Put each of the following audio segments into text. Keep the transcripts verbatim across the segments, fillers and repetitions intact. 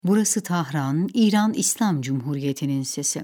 Burası Tahran, İran İslam Cumhuriyeti'nin sesi.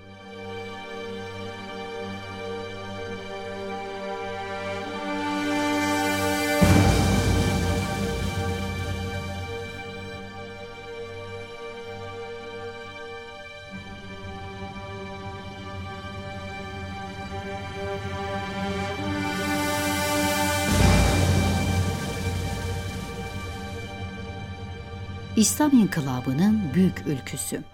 İslam İnkılabı'nın büyük ülküsü.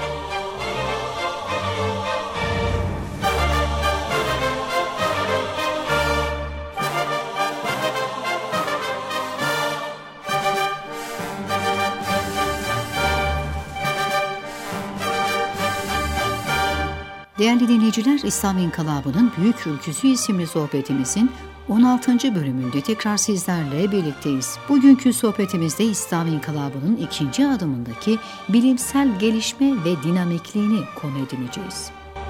Değerli dinleyiciler, İslam İnkılabı'nın Büyük Ülküsü isimli sohbetimizin on altıncı bölümünde tekrar sizlerle birlikteyiz. Bugünkü sohbetimizde İslam İnkılabı'nın ikinci adımındaki bilimsel gelişme ve dinamikliğini konu edineceğiz.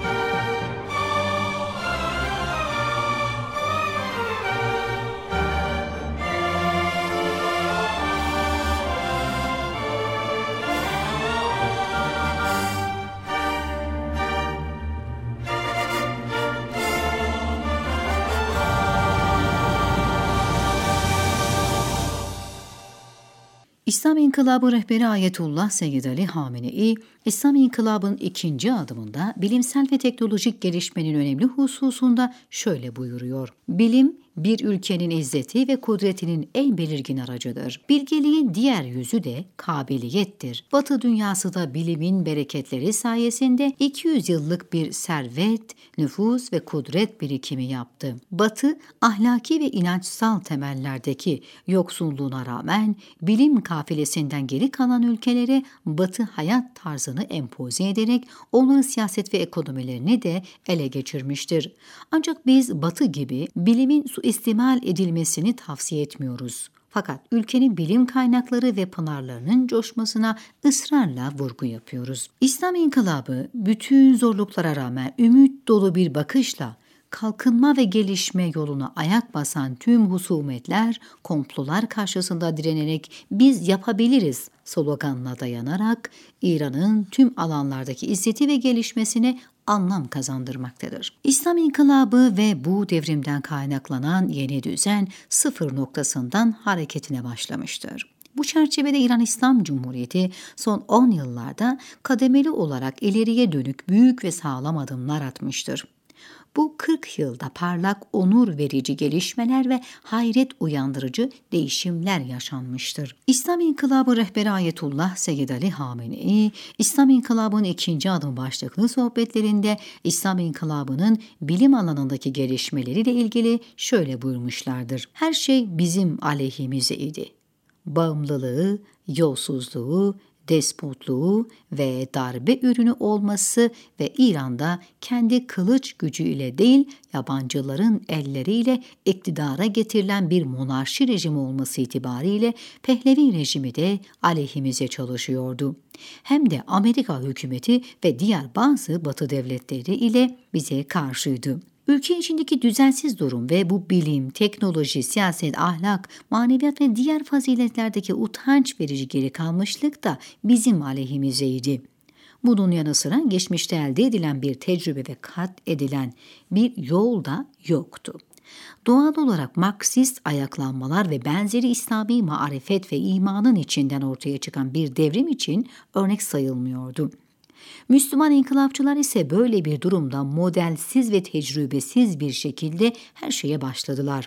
İslam İnkılabı rehberi Ayetullah Seyyid Ali Hamenei, İslam İnkılabı'nın ikinci adımında bilimsel ve teknolojik gelişmenin önemli hususunda şöyle buyuruyor. Bilim, bir ülkenin izzeti ve kudretinin en belirgin aracıdır. Bilgeliğin diğer yüzü de kabiliyettir. Batı dünyası da bilimin bereketleri sayesinde iki yüz yıllık bir servet, nüfuz ve kudret birikimi yaptı. Batı, ahlaki ve inançsal temellerdeki yoksulluğuna rağmen bilim kafilesinden geri kalan ülkelere Batı hayat tarzını empoze ederek onların siyaset ve ekonomilerini de ele geçirmiştir. Ancak biz Batı gibi bilimin suistimal edilmesini tavsiye etmiyoruz. Fakat ülkenin bilim kaynakları ve pınarlarının coşmasına ısrarla vurgu yapıyoruz. İslam İnkılabı bütün zorluklara rağmen ümit dolu bir bakışla kalkınma ve gelişme yoluna ayak basan tüm husumetler, komplolar karşısında direnerek biz yapabiliriz sloganına dayanarak İran'ın tüm alanlardaki izzeti ve gelişmesine anlam kazandırmaktadır. İslam İnkılabı ve bu devrimden kaynaklanan yeni düzen sıfır noktasından hareketine başlamıştır. Bu çerçevede İran İslam Cumhuriyeti son on yıllarda kademeli olarak ileriye dönük büyük ve sağlam adımlar atmıştır. Bu kırk yılda parlak, onur verici gelişmeler ve hayret uyandırıcı değişimler yaşanmıştır. İslam İnkılabı rehberi Ayetullah Seyyid Ali Hamenei, İslam İnkılabı'nın ikinci adım başlıklı sohbetlerinde İslam İnkılabı'nın bilim alanındaki gelişmeleriyle ilgili şöyle buyurmuşlardır. Her şey bizim aleyhimize idi. Bağımlılığı, yolsuzluğu, despotluğu ve darbe ürünü olması ve İran'da kendi kılıç gücüyle değil yabancıların elleriyle iktidara getirilen bir monarşi rejimi olması itibariyle Pehlevi rejimi de aleyhimize çalışıyordu. Hem de Amerika hükümeti ve diğer bazı Batı devletleri ile bize karşıydı. Ülke içindeki düzensiz durum ve bu bilim, teknoloji, siyaset, ahlak, maneviyat ve diğer faziletlerdeki utanç verici geri kalmışlık da bizim aleyhimizeydi. Bunun yanı sıra geçmişte elde edilen bir tecrübe ve kat edilen bir yol da yoktu. Doğal olarak Marksist ayaklanmalar ve benzeri İslami marifet ve imanın içinden ortaya çıkan bir devrim için örnek sayılmıyordu. Müslüman inkılapçılar ise böyle bir durumda modelsiz ve tecrübesiz bir şekilde her şeye başladılar.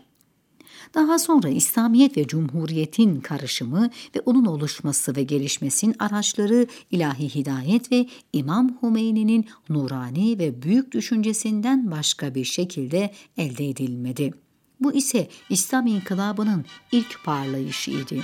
Daha sonra İslamiyet ve Cumhuriyet'in karışımı ve onun oluşması ve gelişmesinin araçları ilahi hidayet ve İmam Hümeyni'nin nurani ve büyük düşüncesinden başka bir şekilde elde edilmedi. Bu ise İslam İnkılabı'nın ilk parlayışıydı.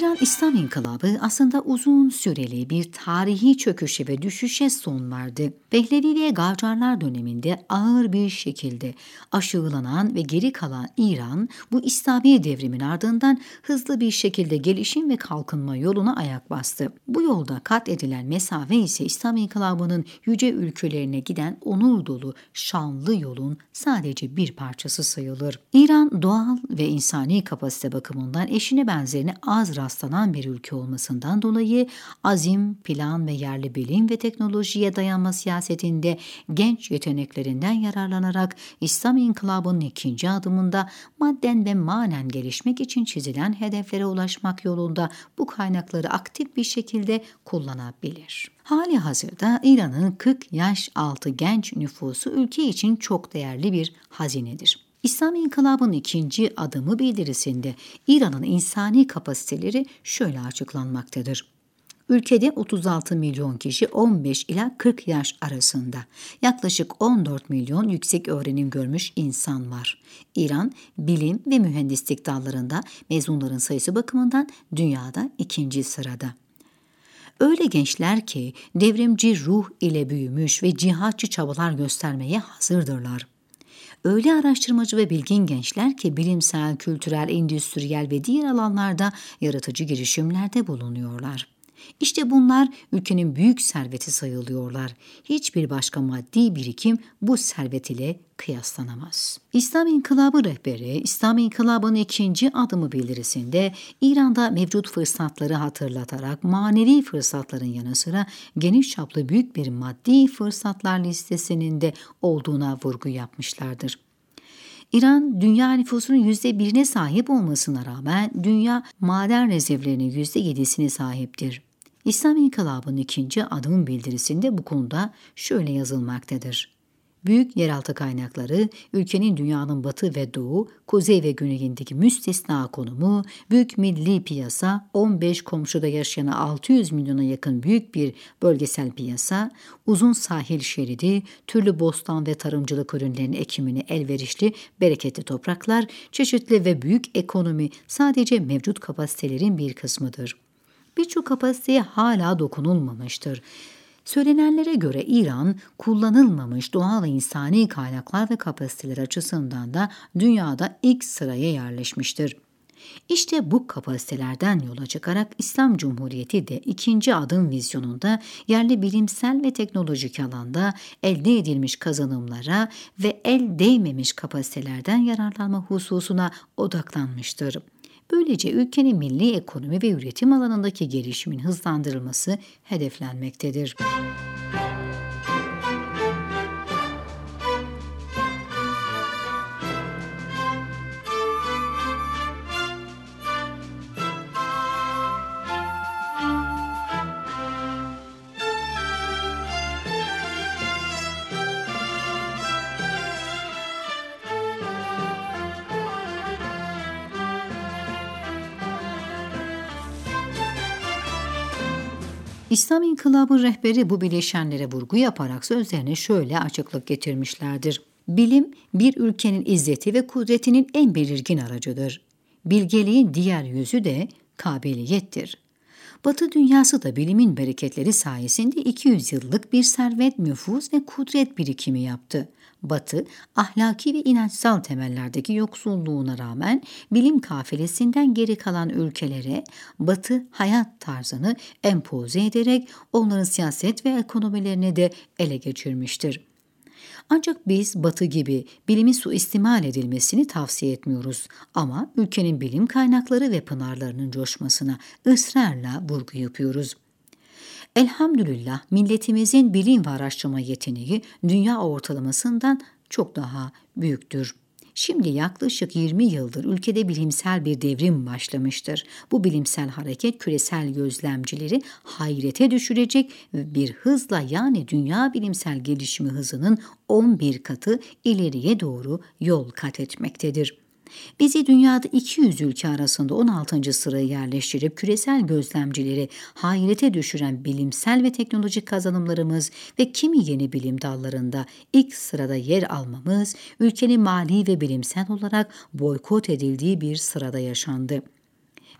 İran İslam İnkılabı aslında uzun süreli bir tarihi çöküşe ve düşüşe son verdi. Pehlevi ve Gacarlar döneminde ağır bir şekilde aşağılanan ve geri kalan İran, bu İslami devrimin ardından hızlı bir şekilde gelişim ve kalkınma yoluna ayak bastı. Bu yolda kat edilen mesafe ise İslam İnkılabı'nın yüce ülkelerine giden onur dolu, şanlı yolun sadece bir parçası sayılır. İran doğal ve insani kapasite bakımından eşine benzerine az rastlanan bir ülke olmasından dolayı azim, plan ve yerli bilim ve teknolojiye dayanma siyasetinde genç yeteneklerinden yararlanarak İslam İnkılabı'nın ikinci adımında madden ve manen gelişmek için çizilen hedeflere ulaşmak yolunda bu kaynakları aktif bir şekilde kullanabilir. Hali hazırda İran'ın kırk yaş altı genç nüfusu ülke için çok değerli bir hazinedir. İslam İnkılabı'nın ikinci adımı bildirisinde İran'ın insani kapasiteleri şöyle açıklanmaktadır. Ülkede otuz altı milyon kişi on beş ila kırk yaş arasında. Yaklaşık on dört milyon yüksek öğrenim görmüş insan var. İran, bilim ve mühendislik dallarında mezunların sayısı bakımından dünyada ikinci sırada. Öyle gençler ki devrimci ruh ile büyümüş ve cihatçı çabalar göstermeye hazırdırlar. Öyle araştırmacı ve bilgin gençler ki bilimsel, kültürel, endüstriyel ve diğer alanlarda yaratıcı girişimlerde bulunuyorlar. İşte bunlar ülkenin büyük serveti sayılıyorlar. Hiçbir başka maddi birikim bu servet ile kıyaslanamaz. İslam İnkılabı rehberi, İslam İnkılabı'nın ikinci adımı bildirisinde İran'da mevcut fırsatları hatırlatarak manevi fırsatların yanı sıra geniş çaplı büyük bir maddi fırsatlar listesinin de olduğuna vurgu yapmışlardır. İran, dünya nüfusunun yüzde birine sahip olmasına rağmen dünya maden rezervlerinin yüzde yedisine sahiptir. İslam İnkılabı'nın ikinci adım bildirisinde bu konuda şöyle yazılmaktadır. Büyük yeraltı kaynakları, ülkenin dünyanın batı ve doğu, kuzey ve güneyindeki müstesna konumu, büyük milli piyasa, on beş komşuda yaşayan altı yüz milyona yakın büyük bir bölgesel piyasa, uzun sahil şeridi, türlü bostan ve tarımcılık ürünlerinin ekimine elverişli, bereketli topraklar, çeşitli ve büyük ekonomi sadece mevcut kapasitelerin bir kısmıdır. Birçok kapasiteye hala dokunulmamıştır. Söylenenlere göre İran, kullanılmamış doğal ve insani kaynaklar ve kapasiteler açısından da dünyada ilk sıraya yerleşmiştir. İşte bu kapasitelerden yola çıkarak İslam Cumhuriyeti de ikinci adım vizyonunda yerli bilimsel ve teknolojik alanda elde edilmiş kazanımlara ve el değmemiş kapasitelerden yararlanma hususuna odaklanmıştır. Böylece ülkenin milli ekonomi ve üretim alanındaki gelişimin hızlandırılması hedeflenmektedir. İslam İnkılabı rehberi bu bileşenlere vurgu yaparak sözlerine şöyle açıklık getirmişlerdir. Bilim, bir ülkenin izzeti ve kudretinin en belirgin aracıdır. Bilgeliğin diğer yüzü de kabiliyettir. Batı dünyası da bilimin bereketleri sayesinde iki yüz yıllık bir servet, nüfuz ve kudret birikimi yaptı. Batı, ahlaki ve inançsal temellerdeki yoksulluğuna rağmen bilim kafilesinden geri kalan ülkelere Batı hayat tarzını empoze ederek onların siyaset ve ekonomilerini de ele geçirmiştir. Ancak biz Batı gibi bilimin suistimal edilmesini tavsiye etmiyoruz ama ülkenin bilim kaynakları ve pınarlarının coşmasına ısrarla vurgu yapıyoruz. Elhamdülillah milletimizin bilim ve araştırma yeteneği dünya ortalamasından çok daha büyüktür. Şimdi yaklaşık yirmi yıldır ülkede bilimsel bir devrim başlamıştır. Bu bilimsel hareket küresel gözlemcileri hayrete düşürecek ve bir hızla yani dünya bilimsel gelişimi hızının on bir katı ileriye doğru yol kat etmektedir. Bizi dünyada iki yüz ülke arasında on altıncı sıraya yerleştirip küresel gözlemcileri hayrete düşüren bilimsel ve teknolojik kazanımlarımız ve kimi yeni bilim dallarında ilk sırada yer almamız, ülkenin mali ve bilimsel olarak boykot edildiği bir sırada yaşandı.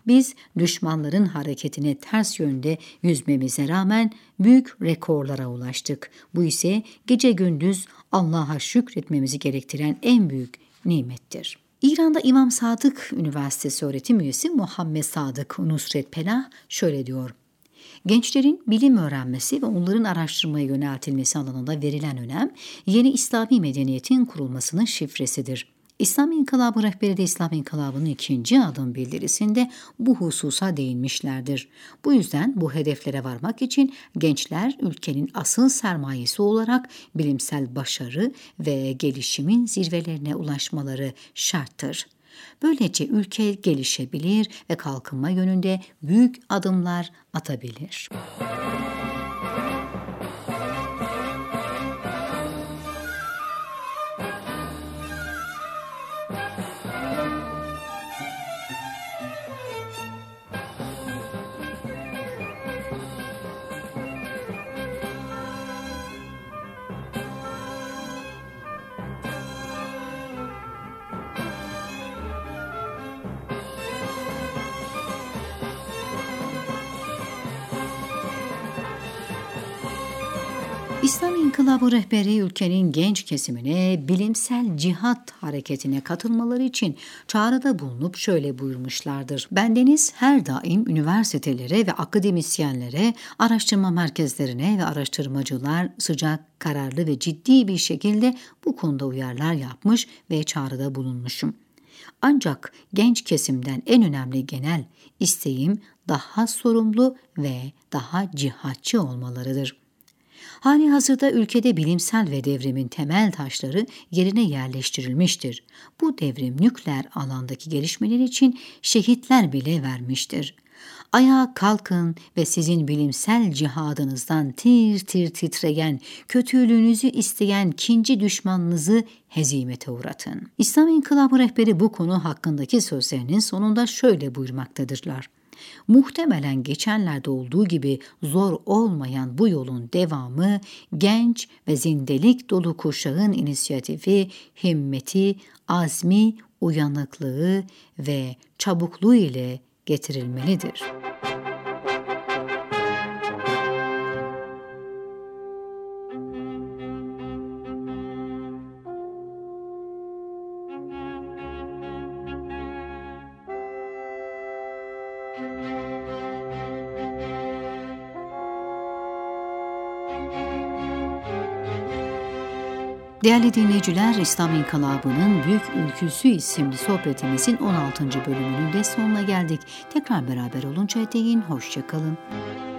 Biz düşmanların hareketine ters yönde yüzmemize rağmen büyük rekorlara ulaştık. Bu ise gece gündüz Allah'a şükretmemizi gerektiren en büyük nimettir. İran'da İmam Sadık Üniversitesi öğretim üyesi Muhammed Sadık Nusret Pelah şöyle diyor: Gençlerin bilim öğrenmesi ve onların araştırmaya yöneltilmesi alanında verilen önem, yeni İslami medeniyetin kurulmasının şifresidir. İslam İnkılabı rehberi de İslam İnkılabı'nın ikinci adım bildirisinde bu hususa değinmişlerdir. Bu yüzden bu hedeflere varmak için gençler ülkenin asıl sermayesi olarak bilimsel başarı ve gelişimin zirvelerine ulaşmaları şarttır. Böylece ülke gelişebilir ve kalkınma yönünde büyük adımlar atabilir. İslam İnkılabı rehberi ülkenin genç kesimine bilimsel cihat hareketine katılmaları için çağrıda bulunup şöyle buyurmuşlardır: Bendeniz her daim üniversitelere ve akademisyenlere, araştırma merkezlerine ve araştırmacılar sıcak, kararlı ve ciddi bir şekilde bu konuda uyarılar yapmış ve çağrıda bulunmuşum. Ancak genç kesimden en önemli genel isteğim daha sorumlu ve daha cihatçı olmalarıdır. Hali hazırda ülkede bilimsel ve devrimin temel taşları yerine yerleştirilmiştir. Bu devrim nükleer alandaki gelişmeler için şehitler bile vermiştir. Ayağa kalkın ve sizin bilimsel cihadınızdan tir tir titreyen, kötülüğünüzü isteyen kinci düşmanınızı hezimete uğratın. İslam İnkılabı rehberi bu konu hakkındaki sözlerinin sonunda şöyle buyurmaktadırlar: Muhtemelen geçenlerde olduğu gibi zor olmayan bu yolun devamı, genç ve zindelik dolu kuşağın inisiyatifi, himmeti, azmi, uyanıklığı ve çabukluğu ile getirilmelidir. Değerli dinleyiciler, İslam İnkılabı'nın Büyük Ülküsü isimli sohbetimizin on altıncı bölümünün de sonuna geldik. Tekrar beraber olunca değin, hoşça kalın.